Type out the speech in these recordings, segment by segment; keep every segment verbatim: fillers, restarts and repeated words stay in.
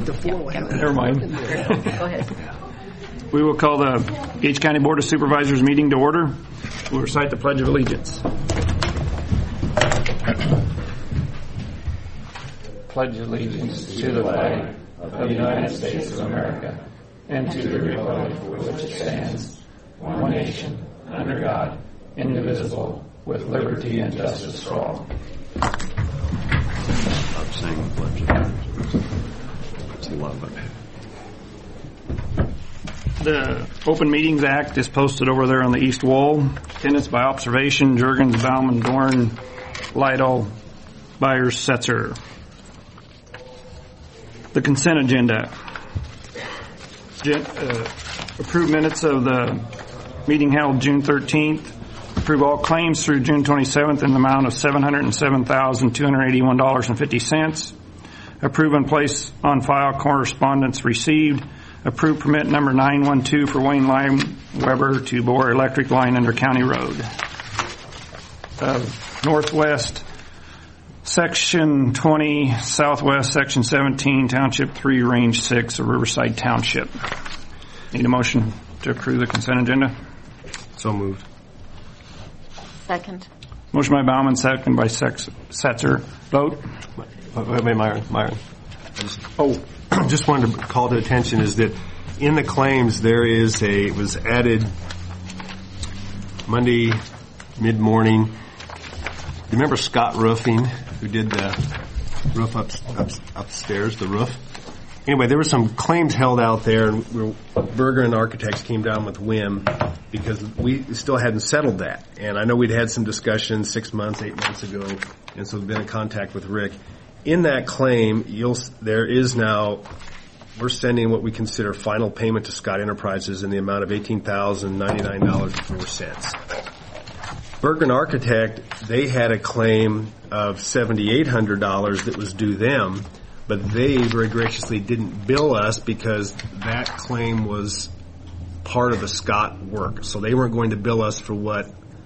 think the floor will have it. Never mind. Go ahead. We will call the Gates County Board of Supervisors meeting to order. We'll recite the Pledge of Allegiance. Pledge allegiance to the flag of the United States of America and to the republic for which it stands, one nation, under God, indivisible, with liberty and justice for all. I'm saying the Pledge of Allegiance. It's love it. The Open Meetings Act is posted over there on the east wall. Attendance by observation, Juergens, Bauman, Dorn, Lytle, Byers, Setzer. The consent agenda. Gen- uh, approve minutes of the meeting held June thirteenth. Approve all claims through June twenty-seventh in the amount of seven hundred seven thousand two hundred eighty-one dollars and fifty cents. Approve and place on file correspondence received. Approve permit number nine one two for Wayne Lime Weber to bore electric line under County Road. Uh, Northwest Section twenty, Southwest Section seventeen, Township three, Range six of Riverside Township. Need a motion to approve the consent agenda? So moved. Second. Motion by Bauman, second by Sex- Setzer. Vote. Wait, wait, Myron, Myron. I just, oh, just wanted to call to attention is that in the claims there is a, it was added Monday mid-morning. Do you remember Scott Roofing, who did the roof up, up, upstairs, the roof? Anyway, there were some claims held out there, and we were, Berger and Architects came down with W I M because we still hadn't settled that. And I know we'd had some discussions six months, eight months ago, and so we've been in contact with Rick. In that claim, you'll, there is now, we're sending what we consider final payment to Scott Enterprises in the amount of eighteen thousand ninety-nine dollars and four cents. Berger and Architect, they had a claim of seven thousand eight hundred dollars that was due them, but they very graciously didn't bill us because that claim was part of the Scott work. So they weren't going to bill us for what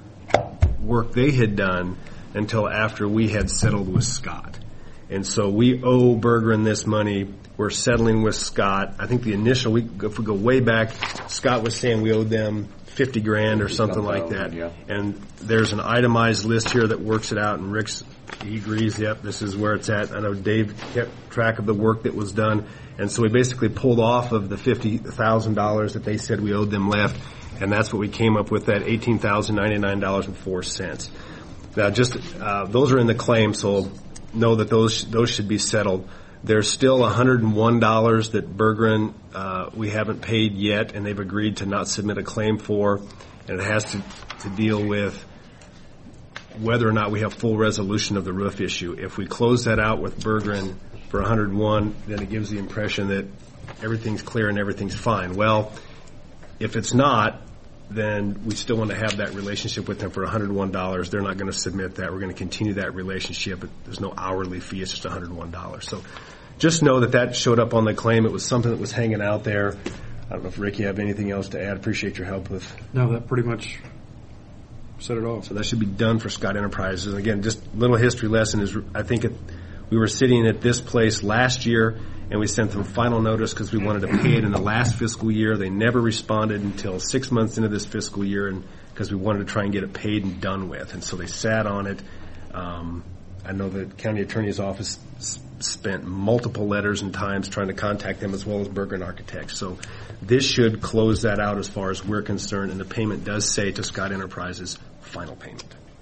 work they had done until after we had settled with Scott. And so we owe Berger and this money. We're settling with Scott. I think the initial, we, if we go way back, Scott was saying we owed them fifty grand or something like that. Yeah. And there's an itemized list here that works it out, and Rick's, he agrees, yep, this is where it's at. I know Dave kept track of the work that was done. And so we basically pulled off of the fifty thousand dollars that they said we owed them left, and that's what we came up with, that eighteen thousand ninety-nine dollars and four cents. Now, just, uh, those are in the claim, so know that those those should be settled. There's still one hundred one dollars that Bergeron, uh, we haven't paid yet, and they've agreed to not submit a claim for, and it has to, to deal with whether or not we have full resolution of the roof issue. If we close that out with Bergeron for one hundred one, then it gives the impression that everything's clear and everything's fine. Well, if it's not, then we still want to have that relationship with them for one hundred one dollars. They're not going to submit that. We're going to continue that relationship. There's no hourly fee. It's just one hundred one dollars. So just know that that showed up on the claim. It was something that was hanging out there. I don't know if, Rick, you have anything else to add. Appreciate your help with. No, that pretty much set it off. So that should be done for Scott Enterprises. And again, just a little history lesson is I think it, we were sitting at this place last year, and we sent them final notice because we wanted to pay it in the last fiscal year. They never responded until six months into this fiscal year, and because we wanted to try and get it paid and done with. And so they sat on it. Um, I know the county attorney's office s- spent multiple letters and times trying to contact them, as well as Berger and Architects. So this should close that out as far as we're concerned, and the payment does say to Scott Enterprises, final payment.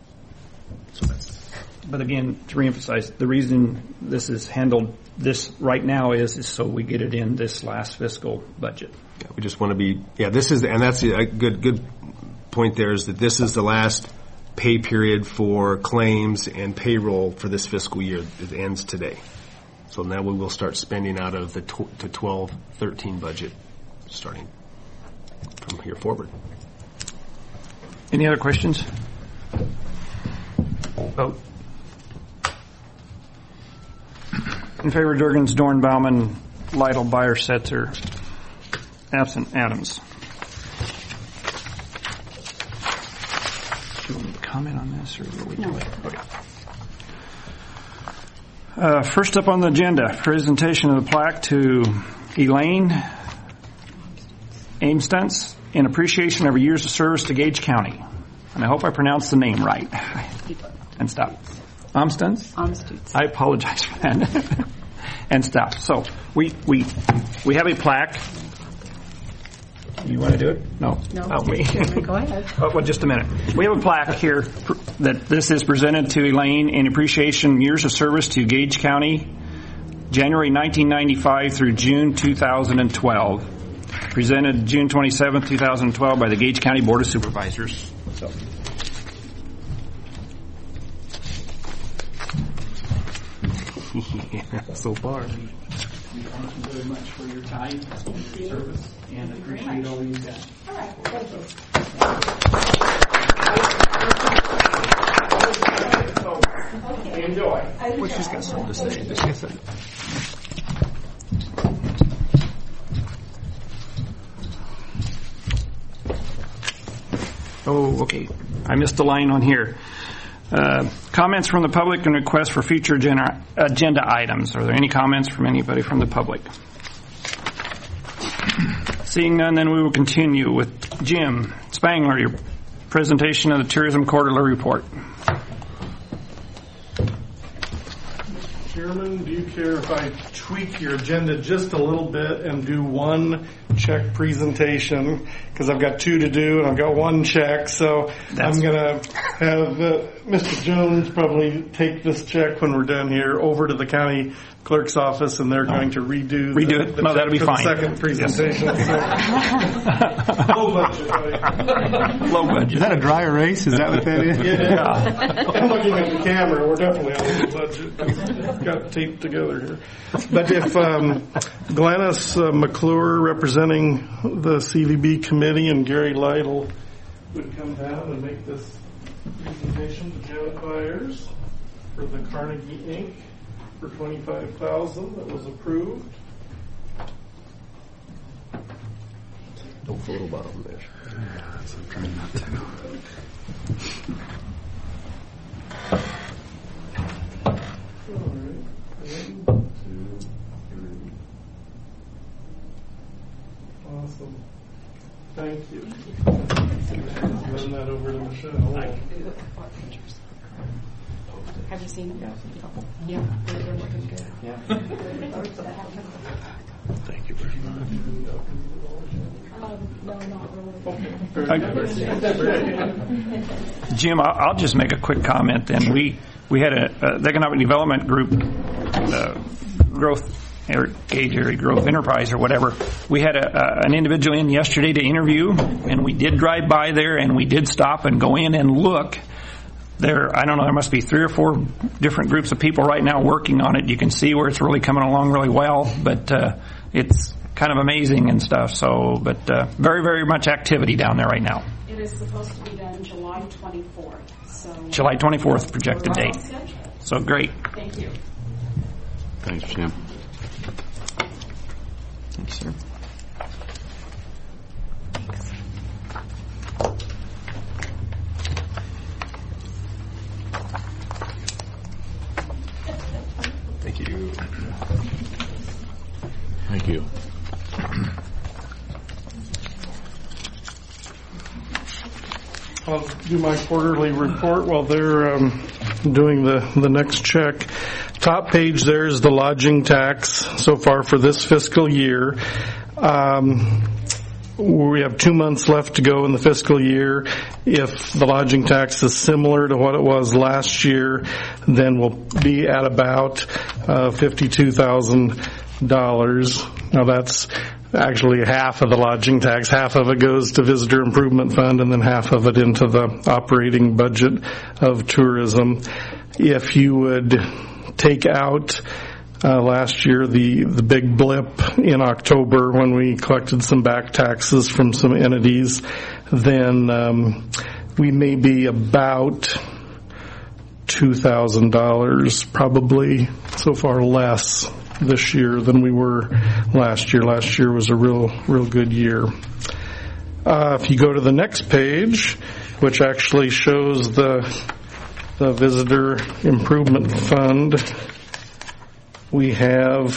So that's. But again, to reemphasize, the reason this is handled this right now is, is so we get it in this last fiscal budget. Yeah, we just want to be, yeah, this is, and that's a good, good point there is that this is the last pay period for claims and payroll for this fiscal year. It ends today. So now we will start spending out of the tw- to twelve thirteen budget starting from here forward. Any other questions? Vote. In favor, Juergens, Dorn, Bauman, Lytle, Beyer, Setzer. Absent, Adams. Do you want me to comment on this, or will we do it? Okay. Uh, first up on the agenda, presentation of the plaque to Elaine Amstutz in appreciation of her years of service to Gage County. And I hope I pronounced the name right. And stop. Amstutz? Amstutz. I apologize for that. And stop. So we we we have a plaque. You want to do it? No. No. Oh, me. Go ahead. Oh, well, just a minute. We have a plaque here pr- that this is presented to Elaine in appreciation years of service to Gage County, January nineteen ninety-five through June two thousand twelve. Presented June twenty-seventh, two thousand twelve by the Gage County Board of Supervisors. So. Yeah, so far. We thank you very much for your time, service, and appreciate all you've done. All right. Thank you. So, enjoy. Well, she's got something to say. Does she have something? Oh, okay. I missed a line on here. Uh, comments from the public and requests for future agenda, agenda items. Are there any comments from anybody from the public? Seeing none, then we will continue with Jim Spangler, your presentation of the Tourism Quarterly Report. Chairman, do you care if I tweak your agenda just a little bit and do one check presentation? Because I've got two to do and I've got one check. So That's I'm going to have uh, Mister Jones probably take this check when we're done here over to the county clerk's office, and they're going to redo, Redo the, it? the No, check that'll be for fine. the second presentation. So, low budget, right? Low budget. Is that a dry erase? Is that what that is? Yeah. I'm looking at the camera. We're definitely on the budget. Got taped together here. But if um, Glennis uh, McClure, representing the C V B committee, and Gary Lytle would come down and make this presentation to Janet Byers for the Carnegie Incorporated for twenty-five thousand dollars that was approved. Don't photobomb this. I'm trying not to. All right. One, two, three. Awesome. Thank you. Run that over to Michelle. Have you seen them? Yeah. They're looking good. Yeah. Thank you very much. Um, no, not really. Jim, I'll I'll just make a quick comment then. We we had a, uh, the Economic Development Group, uh, growth, or Gage Area Growth Enterprise or whatever. We had a, uh, an individual in yesterday to interview, and we did drive by there, and we did stop and go in and look. There, I don't know, there must be three or four different groups of people right now working on it. You can see where it's really coming along really well, but uh, it's kind of amazing and stuff. So, but uh, very, very much activity down there right now. It is supposed to be done July twenty-fourth. So July twenty-fourth projected we're date. on schedule. So great. Thank you. Thanks, Jim. Thanks, sir. Thank you. Thank you. I'll do my quarterly report while they're um, doing the, the next check. Top page there is the lodging tax so far for this fiscal year. Um, we have two months left to go in the fiscal year. If the lodging tax is similar to what it was last year, then we'll be at about uh, fifty-two thousand dollars. Now that's actually half of the lodging tax. Half of it goes to Visitor Improvement Fund and then half of it into the operating budget of tourism. If you would take out uh, last year the, the big blip in October when we collected some back taxes from some entities, then um, we may be about two thousand dollars, probably so far less this year than we were last year. Last year was a real, real good year. Uh, if you go to the next page, which actually shows the the Visitor Improvement Fund we have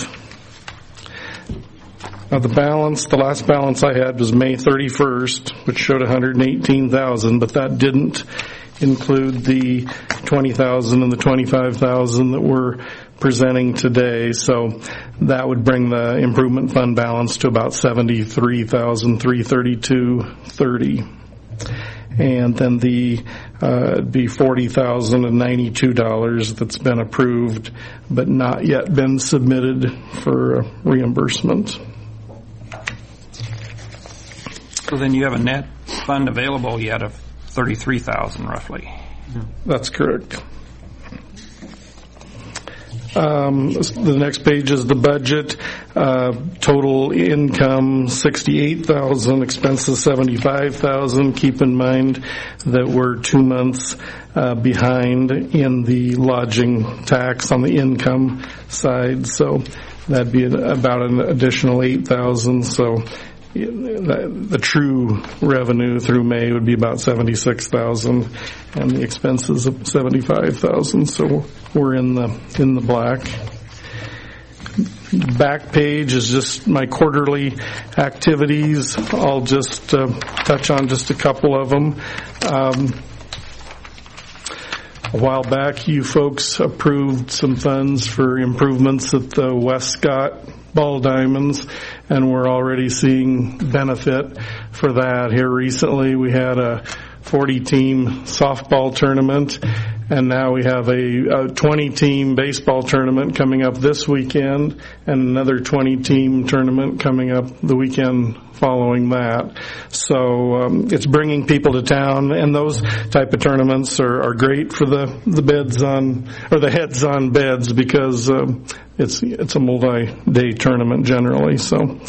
uh, the balance. The last balance I had was May thirty-first, which showed one hundred eighteen thousand, but that didn't include the twenty thousand and the twenty-five thousand that we're presenting today. So that would bring the improvement fund balance to about seventy-three thousand three hundred thirty-two dollars and thirty cents. And then the uh, it'd be forty thousand ninety-two dollars that's been approved but not yet been submitted for reimbursement. So then you have a net fund available yet of thirty-three thousand roughly. That's correct. Um, the next page is the budget. Uh, total income sixty-eight thousand, expenses seventy-five thousand. Keep in mind that we're two months uh, behind in the lodging tax on the income side, so that'd be about an additional eight thousand. So the, the true revenue through May would be about seventy-six thousand, and the expenses of seventy-five thousand. So we're in the in the black. Back page is just my quarterly activities. I'll just uh, touch on just a couple of them. Um, a while back, you folks approved some funds for improvements at the Westcott Ball Diamonds, and we're already seeing benefit for that. Here recently, we had a forty-team softball tournament, and now we have a twenty-team baseball tournament coming up this weekend, and another twenty-team tournament coming up the weekend following that. So um, it's bringing people to town, and those type of tournaments are, are great for the, the beds on, or the heads on beds, because um, it's it's a multi-day tournament generally. So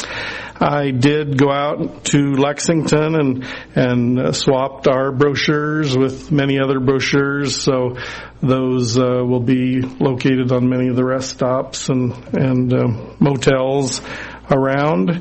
I did go out to Lexington and and uh, swapped our brochures with many other brochures. So those uh, will be located on many of the rest stops and and uh, motels around.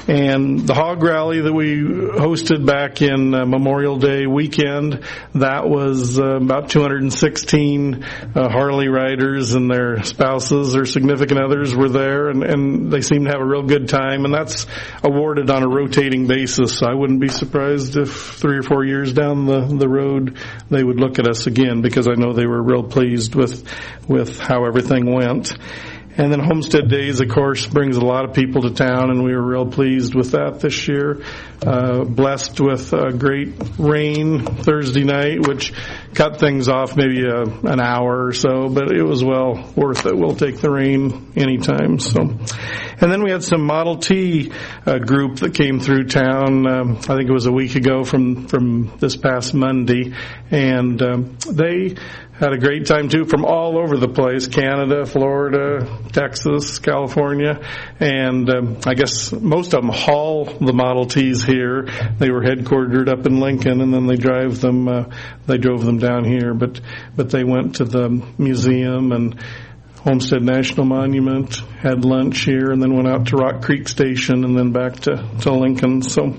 And the hog rally that we hosted back in uh, Memorial Day weekend, that was uh, about two hundred sixteen uh, Harley riders and their spouses or significant others were there, and, and they seemed to have a real good time, and that's awarded on a rotating basis. So I wouldn't be surprised if three or four years down the, the road they would look at us again, because I know they were real pleased with with how everything went. And then Homestead Days, of course, brings a lot of people to town, and we were real pleased with that this year. Uh, blessed with uh, great rain Thursday night, which cut things off maybe a, an hour or so, but it was well worth it. We'll take the rain anytime. So, and then we had some Model T uh, group that came through town. Um, I think it was a week ago from from this past Monday, and um, they had a great time too, from all over the place: Canada, Florida, Texas, California, and um, I guess most of them haul the Model Ts here. They were headquartered up in Lincoln, and then they drive them. Uh, they drove them down here, but but they went to the museum and Homestead National Monument, had lunch here, and then went out to Rock Creek Station, and then back to to Lincoln. So,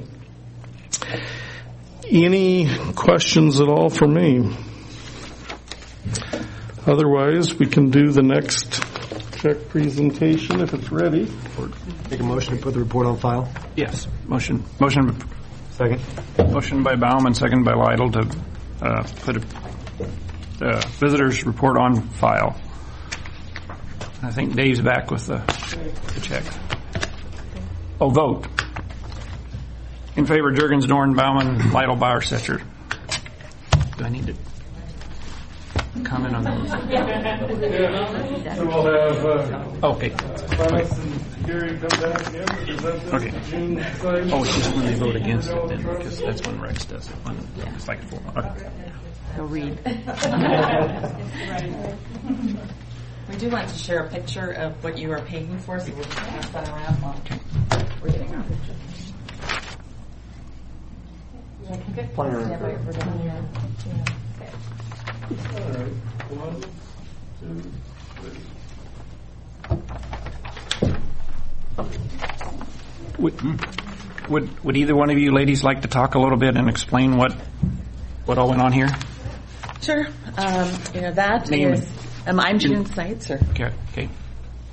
any questions at all for me? Otherwise, we can do the next check presentation if it's ready. Make a motion to put the report on file. Yes. Motion. Motion. Second. Motion by Bauman, second by Lytle to uh, put a uh, visitor's report on file. I think Dave's back with the, the check. Oh, vote. In favor, Juergens, Dorn, Bauman, Lytle, Bauer, Setzer. Do I need to comment on those? So we'll have uh, Okay. Thomas and Gary come back again. Is that the Okay. June side? Oh, it's just when they vote against it then, because that's when Rex does it. When it's like four. Okay. He'll read. We do like to share a picture of what you are paying for, so we'll pass that around while we're getting our picture. Yeah, can get Fire. yeah, we're done here. Yeah. All right. One, two, three. Would, would would either one of you ladies like to talk a little bit and explain what what all went on here? Sure. Um, you know, that Name is, um, I'm June Seitzer. Okay. Okay.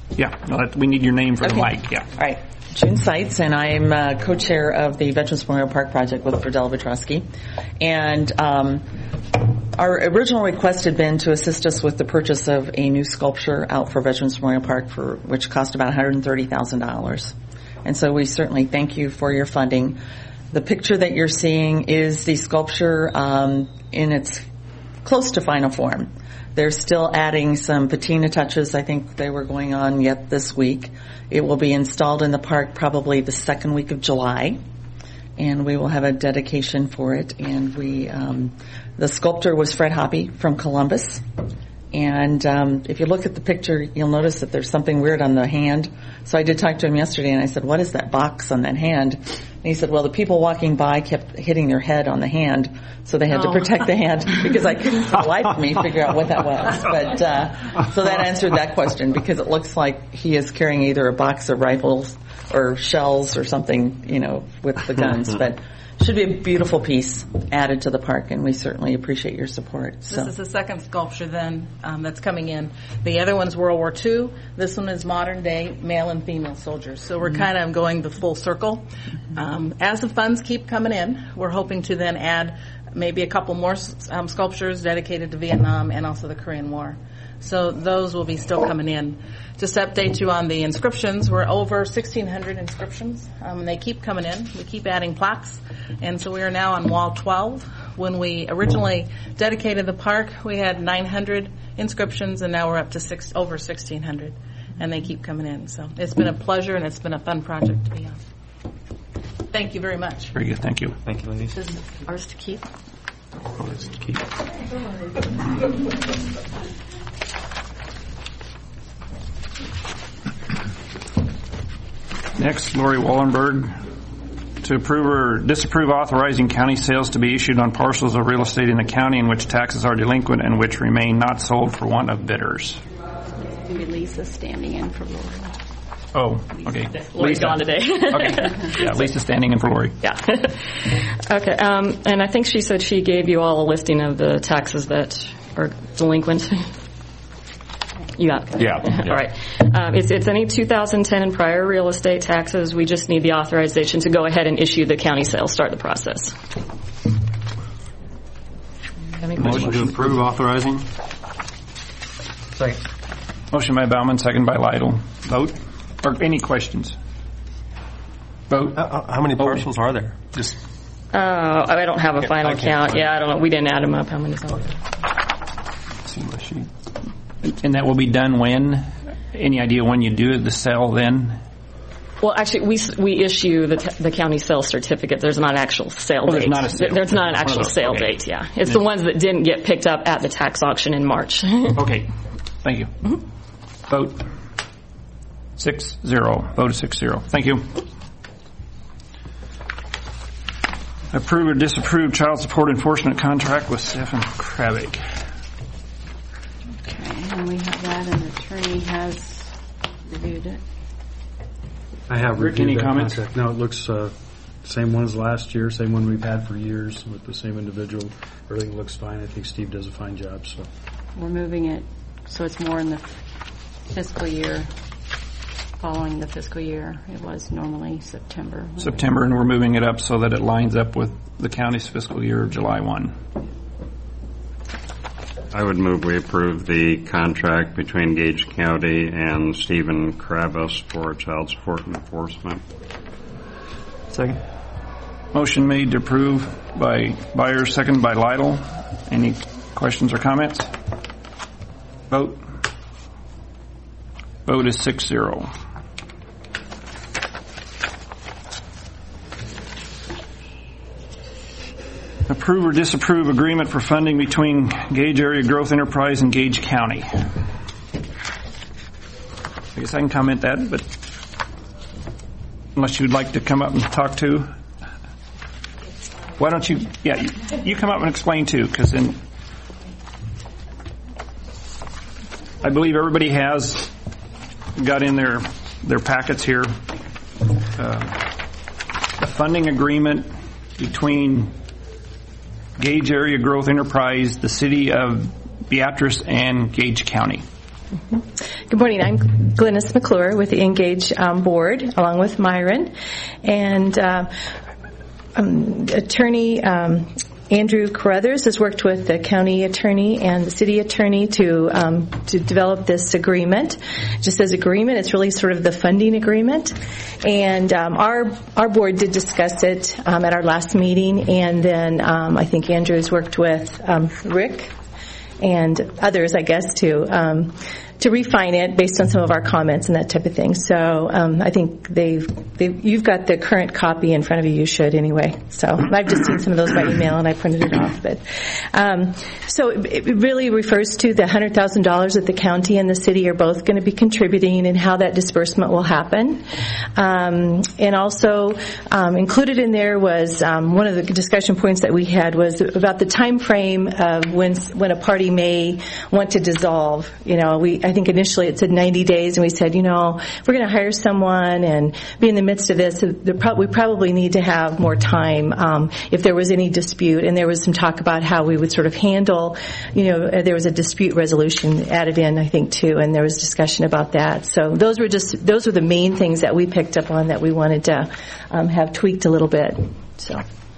Yeah, no, that- we need your name for the Okay. mic, yeah. All right. June Seitz, and I'm uh, co-chair of the Veterans Memorial Park Project with Verdell Petrosky. And um, our original request had been to assist us with the purchase of a new sculpture out for Veterans Memorial Park, for which cost about one hundred thirty thousand dollars. And so we certainly thank you for your funding. The picture that you're seeing is the sculpture um, in its close to final form. They're still adding some patina touches. I think they were going on yet this week. It will be installed in the park probably the second week of July, and we will have a dedication for it. And we, um, the sculptor was Fred Hoppe from Columbus. And um, if you look at the picture, you'll notice that there's something weird on the hand. So I did talk to him yesterday, and I said, what is that box on that hand? And he said, well, the people walking by kept hitting their head on the hand, so they had Oh. to protect the hand, because I couldn't for the life of me figure out what that was. But uh, so that answered that question, because it looks like he is carrying either a box of rifles or shells or something, you know, with the guns. But should be a beautiful piece added to the park, and we certainly appreciate your support. So. This is the second sculpture then um, that's coming in. The other one's World War Two. This one is modern day male and female soldiers. So we're kind of going the full circle. Um, as the funds keep coming in, we're hoping to then add maybe a couple more um, sculptures dedicated to Vietnam and also the Korean War. So those will be still coming in. Just to update you on the inscriptions, we're over sixteen hundred inscriptions, um, and they keep coming in. We keep adding plaques, and so we are now on wall twelve. When we originally dedicated the park, we had nine hundred inscriptions, and now we're up to six, over sixteen hundred, and they keep coming in. So it's been a pleasure, and it's been a fun project to be on. Thank you very much. Very good, thank you. Thank you, ladies. This is ours to keep. Oh, that's the key. Next, Lori Wallenberg, to approve or disapprove authorizing county sales to be issued on parcels of real estate in the county in which taxes are delinquent and which remain not sold for want of bidders. Maybe Lisa's standing in for Lori. Oh, okay. Lori's gone today. Okay. Yeah, Lisa's standing in for Lori. Yeah. Okay. Um, and I think she said she gave you all a listing of the taxes that are delinquent. You got it? Yeah. All right. Um, it's, it's any two thousand ten and prior real estate taxes. We just need the authorization to go ahead and issue the county sale, start the process. Any questions? Motion to approve authorizing? Second. Motion by Bauman, second by Lytle. Vote? Or any questions? Vote? Uh, how many parcels are there? Just Uh, I don't have a final I can't count. find Yeah, I don't know. We didn't add them up. How many is on? see my sheet. And that will be done when? Any idea when you do the sale then? Well, actually, we we issue the t- the county sale certificate. There's not an actual sale Oh, date. there's not a sale. There's not an One of actual those. sale Okay. date. Yeah, it's the ones that didn't get picked up at the tax auction in March. Okay. Thank you. Mm-hmm. Vote. Six zero. Vote is six zero. Thank you. Approve or disapprove child support enforcement contract with Stephen Kravick. Okay, and we have that, and the attorney has reviewed it. I have Rick, reviewed any that comments? contract. No, it looks uh, same one as last year, same one we've had for years with the same individual. Everything looks fine. I think Steve does a fine job. So We're moving it so it's more in the fiscal year, following the fiscal year. It was normally September. September, and we're moving it up so that it lines up with the county's fiscal year of July first. I would move we approve the contract between Gage County and Stephen Kravis for child support enforcement. Second. Motion made to approve by Byers, second by Lytle. Any questions or comments? Vote. Vote is six zero. Approve or disapprove agreement for funding between Gage Area Growth Enterprise and Gage County. I guess I can comment that, but unless you'd like to come up and talk to. Why don't you, yeah, you, you come up and explain too, because then I believe everybody has got in their, their packets here uh, a funding agreement between Gage Area Growth Enterprise, the city of Beatrice, and Gage County. Mm-hmm. Good morning. I'm Glynis McClure with the Engage um, board, along with Myron, and uh, um, attorney um, Andrew Carruthers has worked with the county attorney and the city attorney to um, to develop this agreement. Just as agreement, it's really sort of the funding agreement. And um, our our board did discuss it um, at our last meeting, and then um, I think Andrew's worked with um, Rick and others, I guess, to um, to refine it based on some of our comments and that type of thing. So um, I think they've, they've you've got the current copy in front of you. You should anyway. So I've just seen some of those by email and I printed it off. But um, so it really refers to the one hundred thousand dollars that the county and the city are both going to be contributing and how that disbursement will happen. Um, and also um, included in there was um, one of the discussion points that we had was about the time frame of when when a party may want to dissolve. You know, we I think initially it said ninety days, and we said, you know, if we're going to hire someone and be in the midst of this, we probably need to have more time um, if there was any dispute. And there was some talk about how we would sort of handle, you know, there was a dispute resolution added in, I think, too, and there was discussion about that. So those were just those were the main things that we picked up on that we wanted to um, have tweaked a little bit. So,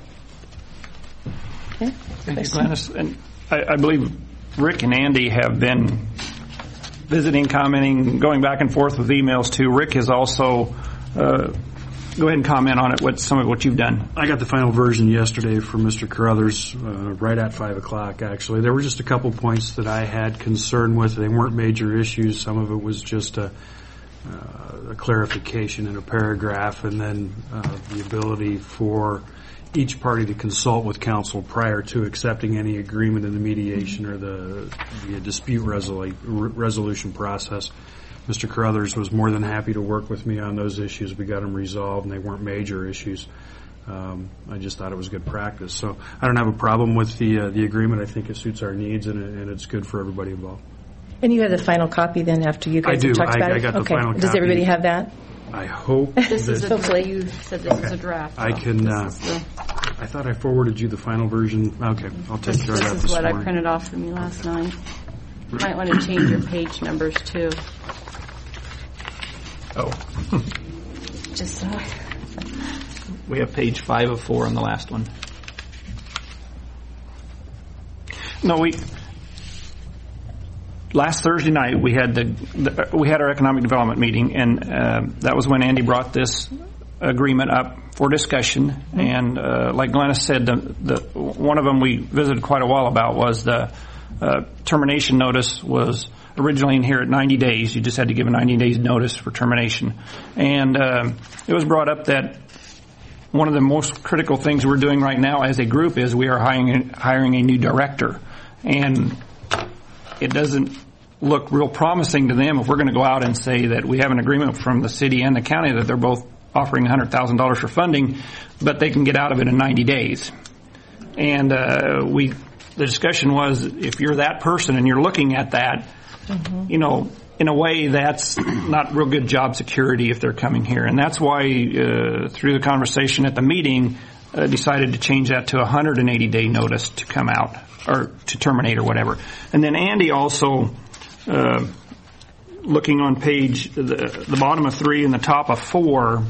okay. Thank you, Glennis. And I, I believe Rick and Andy have been visiting, commenting, going back and forth with emails too. Rick has also, uh, go ahead and comment on it, what some of what you've done. I got the final version yesterday from Mister Carruthers, uh, right at five o'clock actually. There were just a couple points that I had concern with. They weren't major issues. Some of it was just a, uh, a clarification in a paragraph, and then uh, the ability for each party to consult with counsel prior to accepting any agreement in the mediation or the, the dispute resolu- resolution process. Mister Carruthers was more than happy to work with me on those issues. We got them resolved, and they weren't major issues. Um, I just thought it was good practice. So I don't have a problem with the uh, the agreement. I think it suits our needs, and, it, and it's good for everybody involved. And you have the final copy then after you guys I do. have talked I, about I it? got the okay. final Does copy. everybody have that? I hope This that is a, hopefully you said this okay. is a draft. I can. Uh, I thought I forwarded you the final version. Okay, I'll take This, care of that this this is what morning. I printed off from you last night. You might want to change your page numbers too. Oh. Just so. We have page five of four on the last one. No, we, last Thursday night we had the, the we had our economic development meeting, and uh, that was when Andy brought this agreement up for discussion. Mm-hmm. And uh, like Glennis said, the, the one of them we visited quite a while about was the uh, termination notice was originally in here at ninety days. You just had to give a ninety days notice for termination. And uh, it was brought up that one of the most critical things we're doing right now as a group is we are hiring, hiring a new director. And it doesn't look real promising to them if we're going to go out and say that we have an agreement from the city and the county that they're both offering one hundred thousand dollars for funding, but they can get out of it in ninety days. And uh, we, the discussion was, if you're that person and you're looking at that, mm-hmm. you know, in a way that's not real good job security if they're coming here. And that's why, uh, through the conversation at the meeting, uh, decided to change that to a one hundred eighty day notice to come out, or to terminate or whatever. And then Andy also, uh, looking on page, the, the bottom of three and the top of four,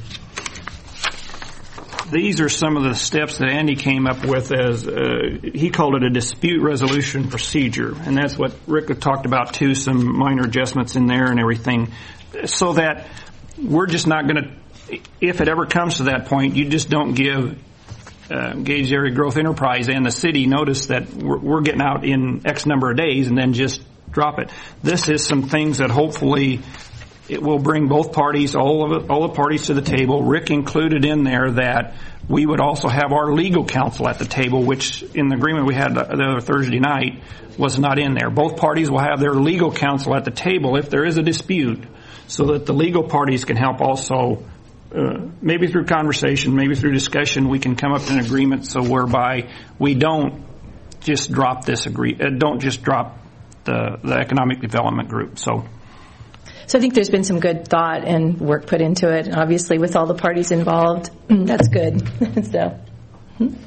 these are some of the steps that Andy came up with as, uh, he called it a dispute resolution procedure. And that's what Rick talked about too, some minor adjustments in there and everything. So that we're just not going to, if it ever comes to that point, you just don't give uh, Gage Area Growth Enterprise and the city notice that we're, we're getting out in X number of days and then just drop it. This is some things that hopefully it will bring both parties, all of it, all the parties to the table. Rick included in there that we would also have our legal counsel at the table, which in the agreement we had the other Thursday night was not in there. Both parties will have their legal counsel at the table if there is a dispute, so that the legal parties can help also, uh, maybe through conversation, maybe through discussion, we can come up with an agreement so whereby we don't just drop this agree, uh, don't just drop the, the economic development group. So. So I think there's been some good thought and work put into it. Obviously, with all the parties involved, that's good. So,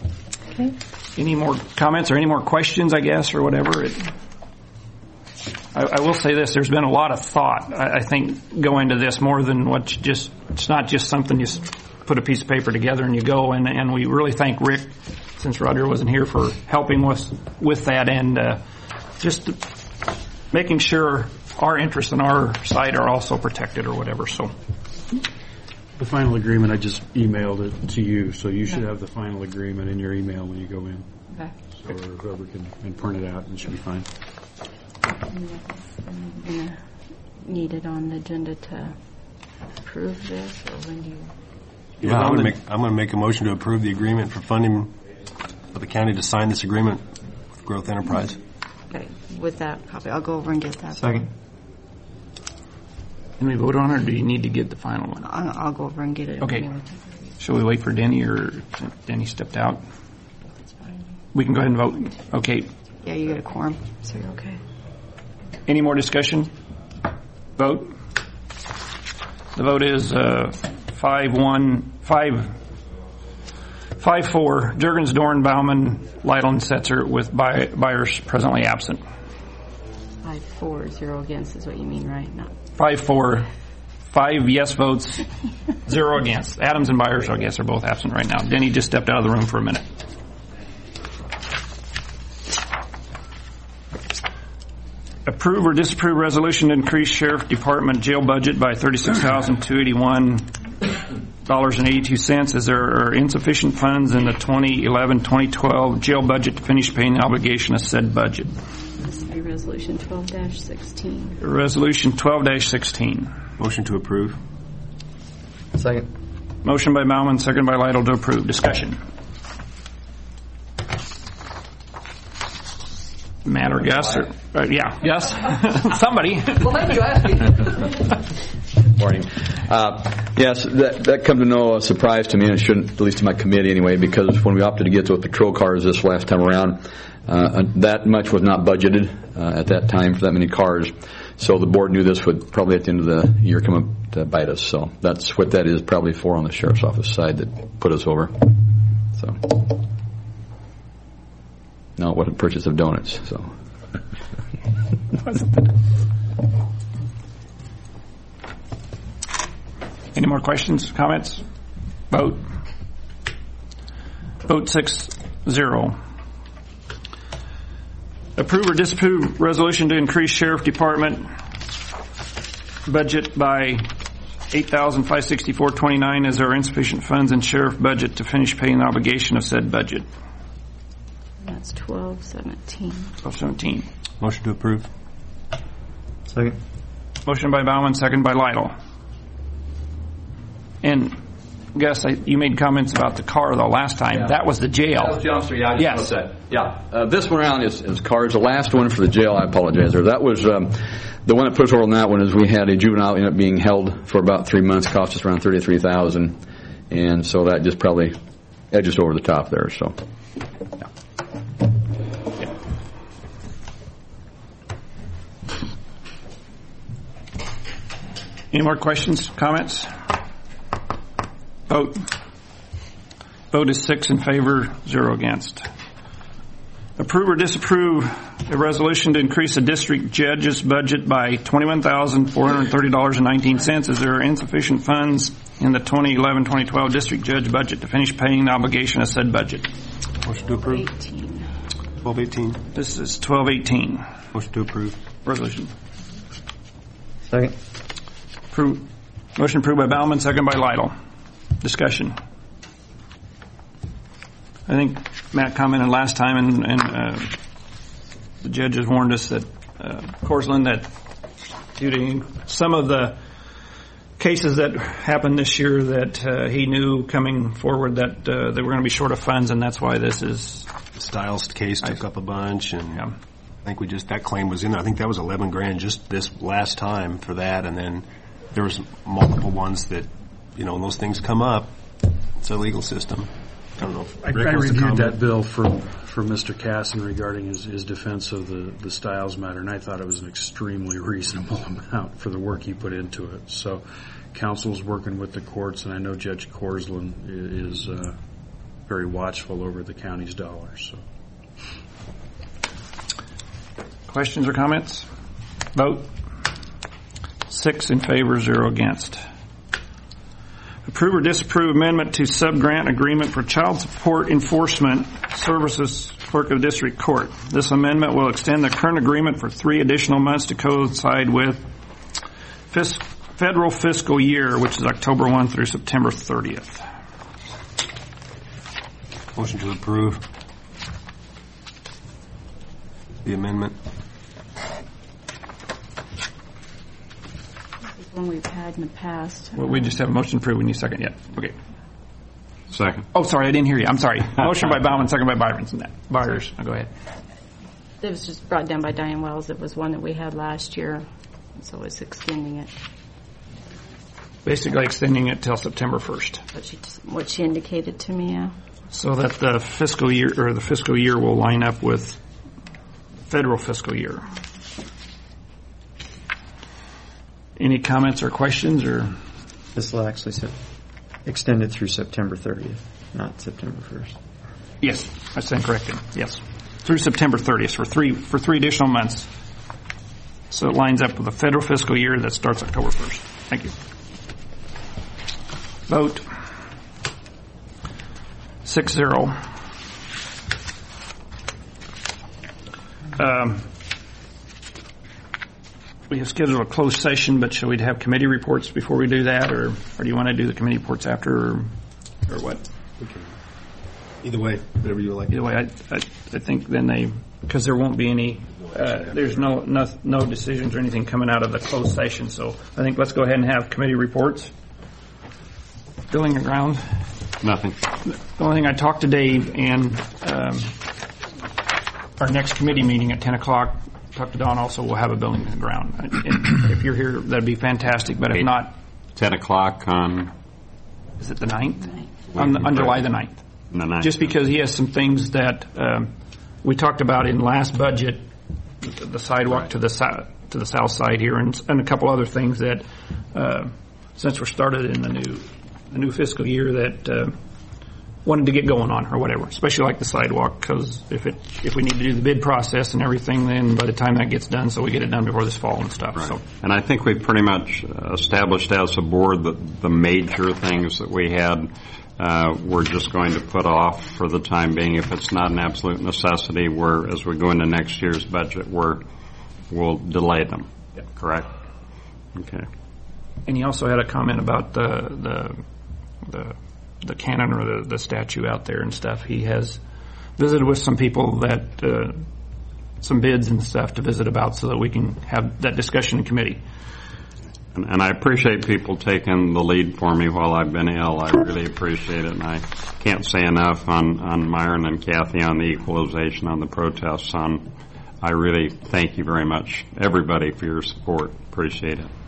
okay. Any more comments or any more questions, I guess, or whatever? It, I, I will say this, there's been a lot of thought, I, I think, go into this more than what you just, it's not just something you s- put a piece of paper together and you go, and, and we really thank Rick, since Roger wasn't here, for helping us with that, and uh, just making sure our interests on our side are also protected or whatever, so. The final agreement, I just emailed it to you, so you should have the final agreement in your email when you go in. Okay. So or whoever can and print it out, and it should be fine. I'm gonna need it on the agenda to approve this, or when do you? Yeah, I'm going to make, I'm going to make a motion to approve the agreement for funding for the county to sign this agreement with Growth Enterprise. Okay, with that copy, I'll go over and get that. Second. Can we vote on it, or do you need to get the final one? I'll, I'll go over and get it. Okay. Shall we wait for Denny, or Denny stepped out? We can go ahead and vote. Okay. Yeah, you got a quorum, so you're okay. Any more discussion? Vote. The vote is uh, five one five five four. Jurgens, Dorn, Bauman, Lytle, and Setzer, with By- Byers presently absent. Five four zero against is what you mean, right? Not Five four. Five yes votes, zero against. Adams and Byers, I guess, are both absent right now. Denny just stepped out of the room for a minute. Approve or disapprove resolution to increase Sheriff Department jail budget by thirty-six thousand two hundred eighty-one dollars and eighty-two cents, as there are insufficient funds in the twenty eleven twenty twelve jail budget to finish paying the obligation of said budget. This will be Resolution twelve dash sixteen. Resolution twelve dash sixteen. Motion to approve. Second. Motion by Bauman, second by Lytle to approve. Discussion. Matt or Gus? Or, uh, yeah, Gus? Somebody. Well, thank you. Asking. Morning. Uh, yes, that, that come to no surprise to me, and it shouldn't, at least to my committee anyway, because when we opted to get those patrol cars this last time around, uh, that much was not budgeted uh, at that time for that many cars. So the board knew this would probably at the end of the year come up to bite us. So that's what that is probably for on the sheriff's office side that put us over. So. No, it wasn't purchase of donuts. So. Any more questions, comments? Vote. Vote six zero. Approve or disapprove resolution to increase Sheriff Department budget by eight thousand five hundred sixty-four dollars and twenty-nine cents, as there are insufficient funds in Sheriff budget to finish paying the obligation of said budget. That's twelve seventeen. twelve seventeen. Motion to approve. Second. Motion by Bauman, second by Lytle. And Gus, I, you made comments about the car though last time. Yeah. That was the jail. That was the officer, yeah. I just Yes. noticed that. Yeah. Uh, this one around is, is cars. The last one for the jail, I apologize. There. That was um, the one that put us over on that one is we had a juvenile end up being held for about three months, cost us around thirty-three thousand dollars, and so that just probably edged over the top there. So. Yeah. Any more questions, comments? Vote. Vote is six in favor, zero against. Approve or disapprove a resolution to increase the district judge's budget by twenty-one thousand four hundred thirty dollars and nineteen cents, as there are insufficient funds in the twenty eleven twenty twelve district judge budget to finish paying the obligation of said budget. Motion to approve. eighteen. twelve eighteen. This is twelve eighteen. Motion to approve. Resolution. Second. Approve. Motion approved by Bauman, second by Lytle. Discussion. I think Matt commented last time, and, and uh, the judge has warned us that uh, Corsland, that due to some of the cases that happened this year, that uh, he knew coming forward that uh, they were going to be short of funds, and that's why this is. The Stiles case took I, up a bunch, and yeah. I think we just that claim was in. I think that was eleven grand just this last time for that, and then there was multiple ones that, you know, when those things come up, it's a legal system. I don't know. If I, I reviewed that bill for for Mister Casson regarding his, his defense of the, the Stiles matter, and I thought it was an extremely reasonable amount for the work he put into it. So council's working with the courts, and I know Judge Corsland is uh, very watchful over the county's dollars. So. Questions or comments? Vote. Six in favor, zero against. Approve or disapprove amendment to sub-grant agreement for child support enforcement services clerk of district court. This amendment will extend the current agreement for three additional months to coincide with fis- federal fiscal year, which is October first through September thirtieth. Motion to approve the amendment. One we've had in the past. Well, we just have a motion to approve. We need a second yet. Okay. Second. Oh, sorry, I didn't hear you. I'm sorry. Motion by Bauman, second by Byron. Byers. Oh, go ahead. It was just brought down by Diane Wells. It was one that we had last year, so it's extending it. Basically extending it till September first. What she, what she indicated to me, yeah. So that the fiscal year, or the fiscal year will line up with federal fiscal year. Any comments or questions, or? This will actually se- extend it through September thirtieth, not September first. Yes, I stand corrected. Yes, through September thirtieth for three for three additional months. So it lines up with the federal fiscal year that starts October first. Thank you. Vote. Six zero. Um, we have scheduled a closed session, but should we have committee reports before we do that, or, or do you want to do the committee reports after, or, or what? Okay. Either way, whatever you like. Either way, I, I, I think then they, because there won't be any, uh, there's no, no no decisions or anything coming out of the closed session, so I think let's go ahead and have committee reports. Building and ground. Nothing. The only thing, I talked to Dave, and um, our next committee meeting at ten o'clock, talked to Don also, we'll have a building and ground. And if you're here, that'd be fantastic, but if not. ten o'clock on? Is it the ninth? On, the, on July the ninth. The ninth. Just because he has some things that um, we talked about in last budget, the sidewalk right. to the south, to the south side here, and, and a couple other things that, uh, since we're started in the new the new fiscal year, that uh, wanted to get going on or whatever, especially like the sidewalk, because if it if we need to do the bid process and everything, then by the time that gets done, so we get it done before this fall and stuff. Right. So, and I think we pretty much established as a board that the major things that we had uh, we're just going to put off for the time being. If it's not an absolute necessity, we're, as we go into next year's budget, we're, we'll delay them. Yeah. Correct? Okay. And he also had a comment about the the the, the cannon or the, the statue out there and stuff. He has visited with some people that uh, some bids and stuff to visit about, so that we can have that discussion in committee. And, and I appreciate people taking the lead for me while I've been ill. I really appreciate it, and I can't say enough on, on Myron and Kathy on the equalization, on the protests. On, I really thank you very much, everybody, for your support. Appreciate it.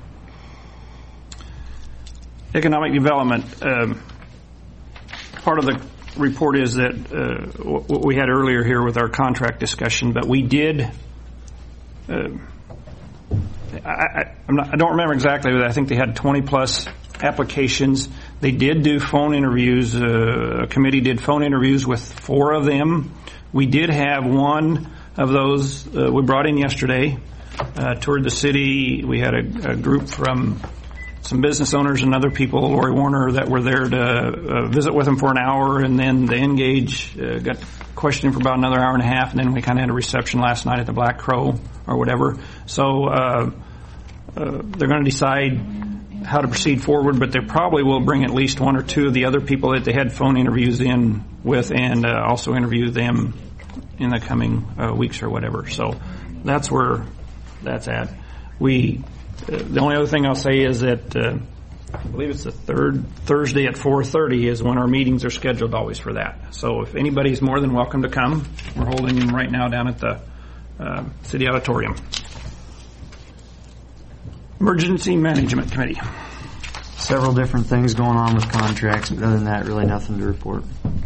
Economic development. Um, part of the report is that uh, what we had earlier here with our contract discussion, but we did. Uh, I, I, I'm not, I don't remember exactly, but I think they had twenty plus applications. They did do phone interviews. Uh, a committee did phone interviews with four of them. We did have one of those uh, we brought in yesterday. Uh, toured the city. We had a, a group from some business owners and other people, Lori Warner, that were there to uh, visit with them for an hour, and then they engage, uh, got questioning for about another hour and a half, and then we kind of had a reception last night at the Black Crow or whatever. So uh, uh, they're going to decide how to proceed forward, but they probably will bring at least one or two of the other people that they had phone interviews in with, and uh, also interview them in the coming uh, weeks or whatever. So that's where that's at. We uh, the only other thing I'll say is that uh, I believe it's the third Thursday at four thirty is when our meetings are scheduled always for that. So if anybody's more than welcome to come, we're holding them right now down at the uh, City Auditorium. Emergency Management Committee. Several different things going on with contracts, but other than that, really nothing to report.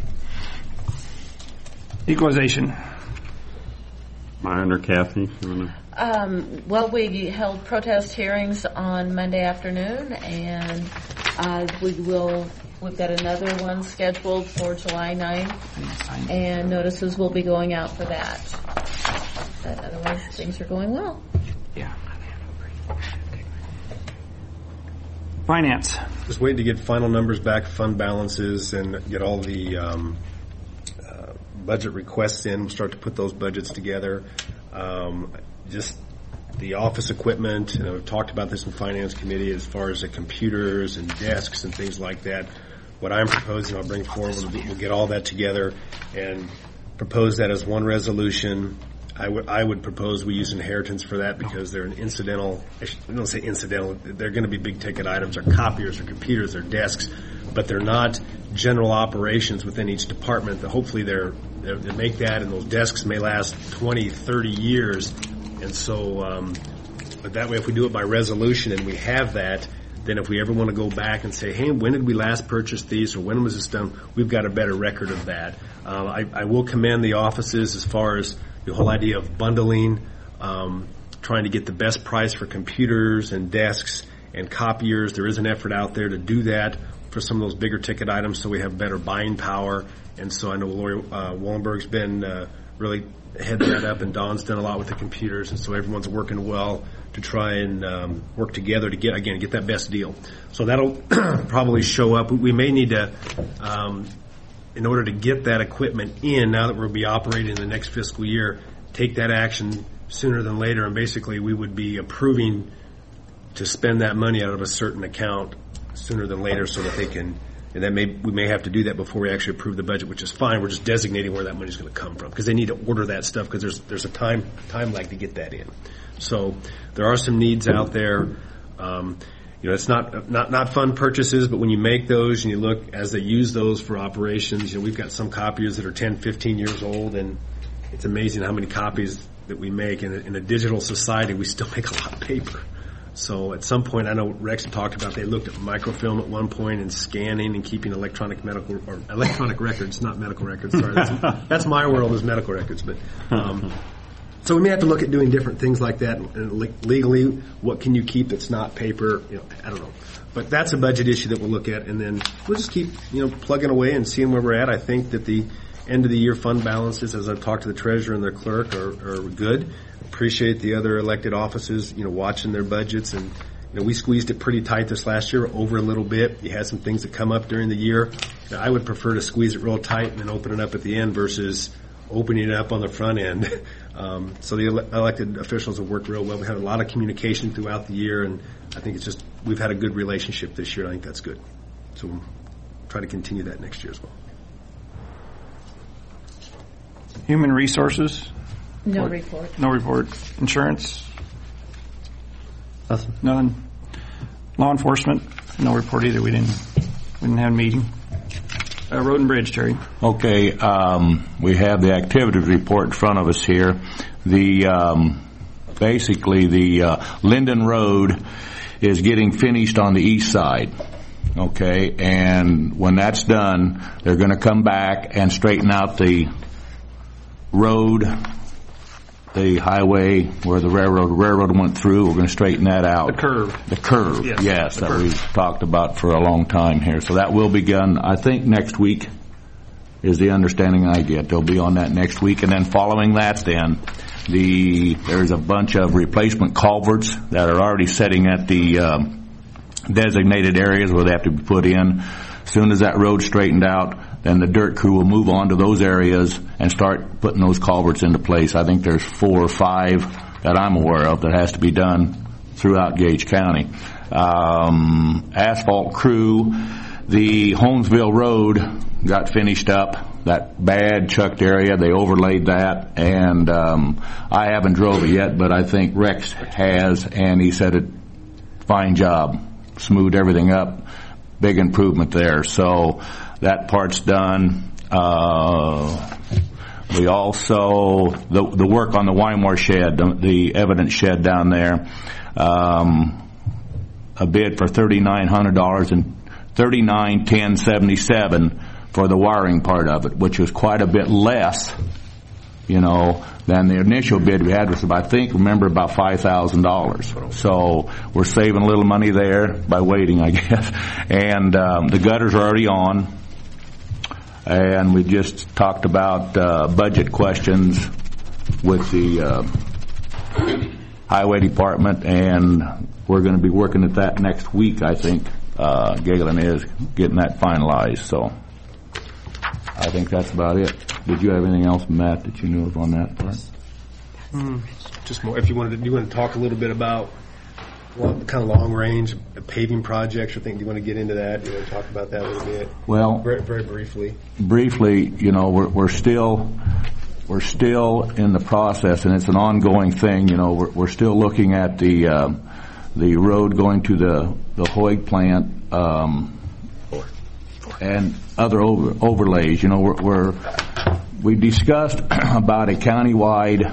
Equalization. Myron or Kathy, you want to? Um, well, we held protest hearings on Monday afternoon, and uh, we will. We've got another one scheduled for July ninth, and notices will be going out for that. But otherwise, things are going well. Yeah. Finance. Just waiting to get final numbers back, fund balances, and get all the um, uh, budget requests in. We'll start to put those budgets together. Um, just the office equipment, and I've talked about this in Finance Committee as far as the computers and desks and things like that. What I'm proposing, I'll bring forward, we'll, we'll get all that together and propose that as one resolution. I would I would propose we use inheritance for that because they're an incidental, I don't say incidental, they're going to be big ticket items, or copiers, or computers, or desks, but they're not general operations within each department. That hopefully they're, they're, they make that, and those desks may last twenty, thirty years. And so, um, but that way if we do it by resolution and we have that, then if we ever want to go back and say, hey, when did we last purchase these, or when was this done, we've got a better record of that. Uh, I, I will commend the offices as far as the whole idea of bundling, um, trying to get the best price for computers and desks and copiers. There is an effort out there to do that for some of those bigger ticket items so we have better buying power. And so I know Lori uh, Wallenberg's been uh, really heading that up, and Don's done a lot with the computers, and so everyone's working well to try and um, work together to get, again, get that best deal. So that'll probably show up. We may need to, um, in order to get that equipment in, now that we'll be operating in the next fiscal year, take that action sooner than later, and basically we would be approving to spend that money out of a certain account sooner than later so that they can, and that may, we may have to do that before we actually approve the budget, which is fine. We're just designating where that money is going to come from because they need to order that stuff because there's there's a time time lag to get that in. So there are some needs out there. Um, you know, it's not not not fun purchases, but when you make those and you look as they use those for operations, you know, we've got some copiers that are ten, fifteen years old, and it's amazing how many copies that we make. In a, in a digital society, we still make a lot of paper. So at some point, I know Rex talked about they looked at microfilm at one point and scanning and keeping electronic medical or electronic records, not medical records. Sorry, that's, that's my world is medical records. But um, so we may have to look at doing different things like that. And legally, what can you keep that's not paper? You know, I don't know. But that's a budget issue that we'll look at, and then we'll just keep you know plugging away and seeing where we're at. I think that the end of the year fund balances, as I've talked to the treasurer and their clerk, are, are good. Appreciate the other elected offices, you know, watching their budgets, and you know, we squeezed it pretty tight this last year, over a little bit. You had some things that come up during the year. Now, I would prefer to squeeze it real tight and then open it up at the end versus opening it up on the front end. um, so the ele- elected officials have worked real well. We had a lot of communication throughout the year, and I think it's just we've had a good relationship this year. I think that's good. So we'll try to continue that next year as well. Human Resources. No What? report. No report. Insurance? Nothing. Nothing. Law enforcement? No report either. We didn't, we didn't have a meeting. Uh, Road and Bridge, Terry. Okay, um, we have the activities report in front of us here. The, um, basically the, uh, Linden Road is getting finished on the east side. Okay, and when that's done, they're gonna come back and straighten out the road, the highway where the railroad railroad went through. We're going to straighten that out. The curve. The curve, yes, yes the that curve. we've talked about for a long time here. So that will begin, I think, next week is the understanding I get. They'll be on that next week. And then following that, then, the there's a bunch of replacement culverts that are already setting at the um, designated areas where they have to be put in. As soon as that road's straightened out, then the dirt crew will move on to those areas and start putting those culverts into place. I think there's four or five that I'm aware of that has to be done throughout Gage County. Um, asphalt crew, the Holmesville Road got finished up. That bad chucked area, they overlaid that, and um, I haven't drove it yet, but I think Rex has, and he said it, fine job, smoothed everything up. Big improvement there. So that part's done. Uh, we also, the, the work on the Wymore shed, the, the evidence shed down there, um, a bid for thirty-nine hundred dollars and thirty-nine ten seventy-seven for the wiring part of it, which was quite a bit less, you know, than the initial bid we had was, about, I think, remember, about five thousand dollars. So we're saving a little money there by waiting, I guess. And um, the gutters are already on. And we just talked about uh, budget questions with the uh, Highway Department, and we're going to be working at that next week, I think. Uh, Galen is getting that finalized, so I think that's about it. Did you have anything else, Matt, that you knew of on that part? Mm, just more, if you wanted to, you want to talk a little bit about what kind of long range paving projects or things, do you want to get into that? Do you want to talk about that a little bit? Well, very, very briefly. Briefly, you know, we're, we're still, we're still in the process, and it's an ongoing thing. You know, we're, we're still looking at the, um, the road going to the, the Hoyt plant, um, and other over, overlays. You know, we're, we're we discussed about a countywide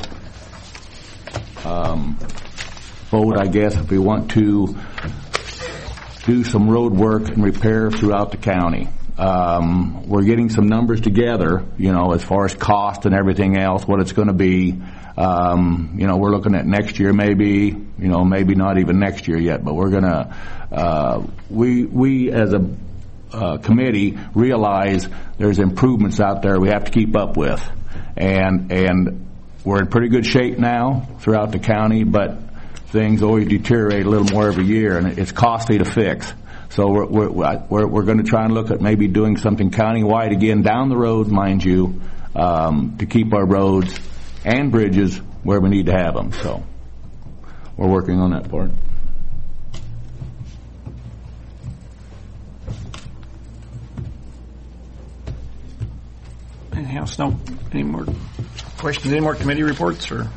um, vote, I guess, if we want to do some road work and repair throughout the county. Um, we're getting some numbers together, you know, as far as cost and everything else, what it's going to be. Um, you know, we're looking at next year, maybe, you know, maybe not even next year yet, but we're going to, uh, we, we as a uh, committee realize there's improvements out there we have to keep up with. And, and we're in pretty good shape now throughout the county, but things always deteriorate a little more every year, and it's costly to fix. So we're, we're, we're, we're going to try and look at maybe doing something countywide again down the road, mind you, um, to keep our roads and bridges where we need to have them. So we're working on that part. Anything else? No. Any more questions? Any more committee reports? Or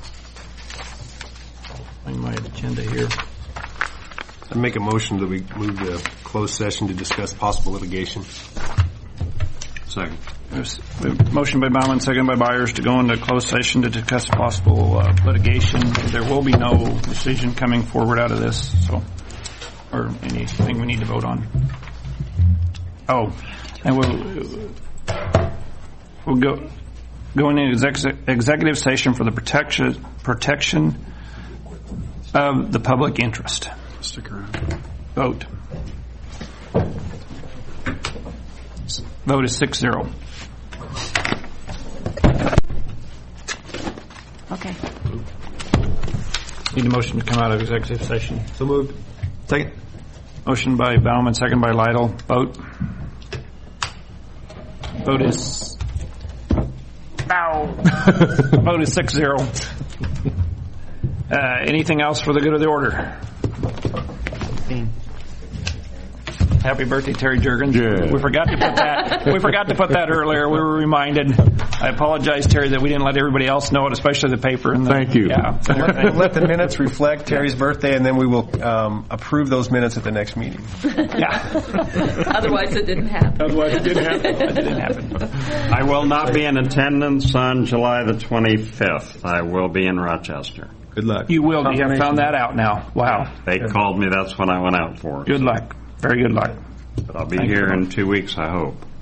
on my agenda here. I'd make a motion that we move to closed session to discuss possible litigation. Second. There's a motion by Bauman, second by Byers to go into closed session to discuss possible uh, litigation. There will be no decision coming forward out of this, so or anything we need to vote on. Oh, and we'll we'll go go into exec- executive session for the protection protection of the public interest. Stick around. Vote. Vote is six zero. Okay. Need a motion to come out of executive session. So moved. Second. Motion by Bauman, second by Lytle. Vote. Vote is. Ow. Vote is six zero. Uh, anything else for the good of the order? Happy birthday, Terry Jurgens. Yeah. We forgot to put that. We forgot to put that earlier. We were reminded. I apologize, Terry, that we didn't let everybody else know it, especially the paper. And the, Thank you. Yeah. Let, let the minutes reflect Terry's birthday, and then we will um, approve those minutes at the next meeting. Yeah. Otherwise, it didn't happen. Otherwise, it didn't happen. It didn't happen. I will not be in attendance on July the twenty-fifth. I will be in Rochester. Good luck. You will be. I found that out now. Wow. They called me. That's what I went out for. Good luck. Very good luck. But I'll be Thank here you. in two weeks, I hope.